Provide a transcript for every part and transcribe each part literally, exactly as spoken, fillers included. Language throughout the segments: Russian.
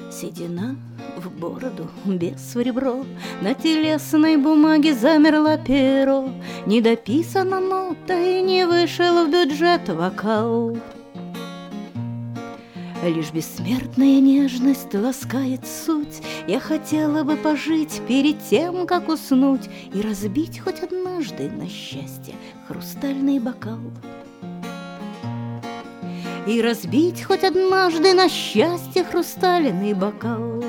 Седина в бороду, без в ребро, на телесной бумаге замерло перо, не дописана нота и не вышел в бюджет вокал. Лишь бессмертная нежность ласкает суть. Я хотела бы пожить перед тем, как уснуть, и разбить хоть однажды на счастье хрустальный бокал. И разбить хоть однажды на счастье хрустальный бокал.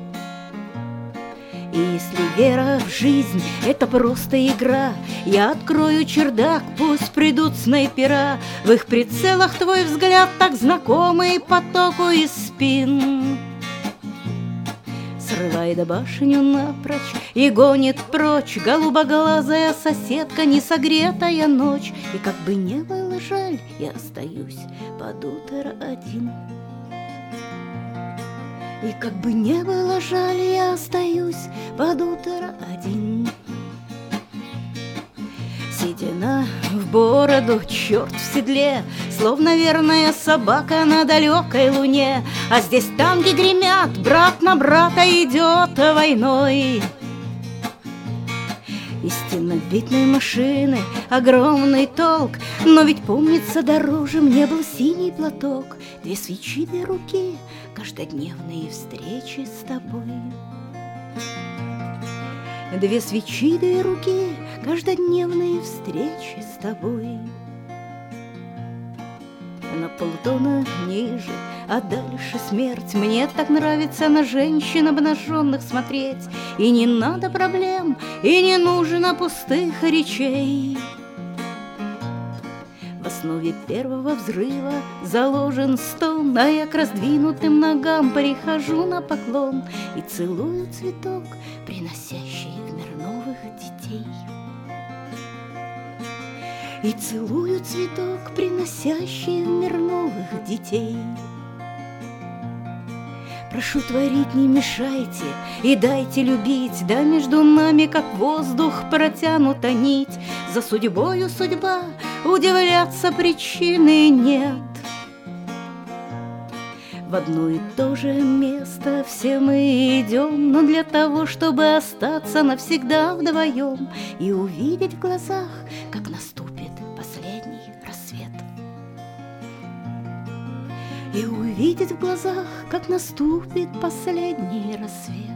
И если вера в жизнь — это просто игра, я открою чердак, пусть придут снайпера. В их прицелах твой взгляд так знакомый потоку из спин. Срывает башню напрочь и гонит прочь голубоглазая соседка, несогретая ночь. И как бы не было жаль, я остаюсь под утро один. И как бы не было жаль, я остаюсь под утро один. Седина в бороду, черт в седле, словно верная собака на далекой луне. А здесь танки гремят, брат на брата идет войной. Из стеновидной машины огромный толк, но ведь помнится, дороже мне был синий платок. Две свечи, две руки, каждодневные встречи с тобой. Две свечи, две руки, каждодневные встречи с тобой. На полтона ниже, а дальше смерть. Мне так нравится на женщин обнаженных смотреть. И не надо проблем, и не нужно пустых речей. В основе первого взрыва заложен стон, а я к раздвинутым ногам перехожу на поклон и целую цветок, приносящий в мир новых детей. И целую цветок, приносящий в мир новых детей. Прошу творить, не мешайте и дайте любить, да между нами, как воздух, протянута нить. За судьбою судьба, удивляться причины нет. В одно и то же место все мы идем, но для того, чтобы остаться навсегда вдвоем и увидеть в глазах, как наступит последний рассвет. И увидеть в глазах, как наступит последний рассвет.